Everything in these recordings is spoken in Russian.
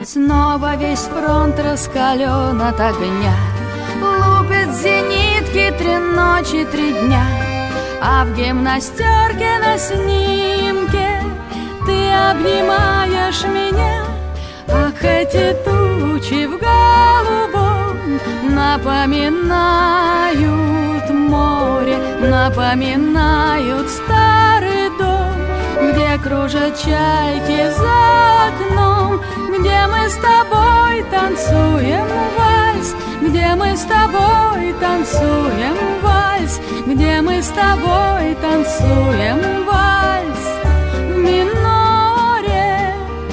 Снова весь фронт раскален от огня, лупят зенитки 3 ночи, 3 дня. А в гимнастерке на снимке ты обнимаешь меня. Ах, эти тучи в голубом напоминают море, напоминают старый дом, где кружат чайки за окном, где мы с тобой танцуем вальс, где мы с тобой танцуем вальс, где мы с тобой танцуем вальс в миноре.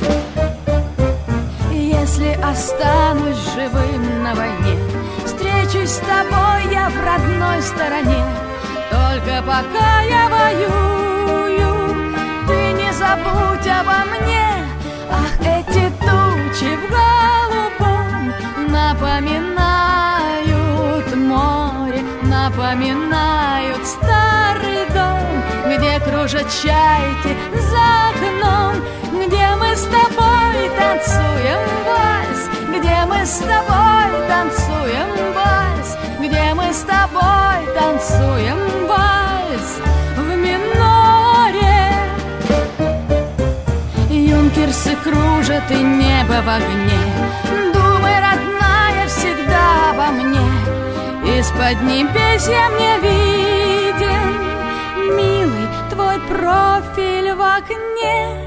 Если останусь живым на войне, встречусь с тобой я в родной стороне. Только пока я воюю, ты не забудь обо мне. Ах, эти тучи в голубом напоминают море, напоминают старый дом, где кружат чайки за окном, где мы с тобой танцуем вальс, где мы с тобой танцуем вальс, где мы с тобой танцуем вальс в миноре. Юнкерсы кружат и небо в огне, думай, родная, всегда обо мне. Из-под небес я мне виден, милый, твой профиль в окне.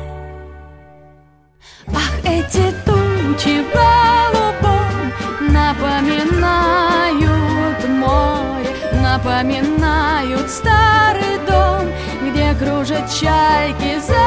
Ах, эти тучи в голубом напоминают море, напоминают старый дом, где кружат чайки за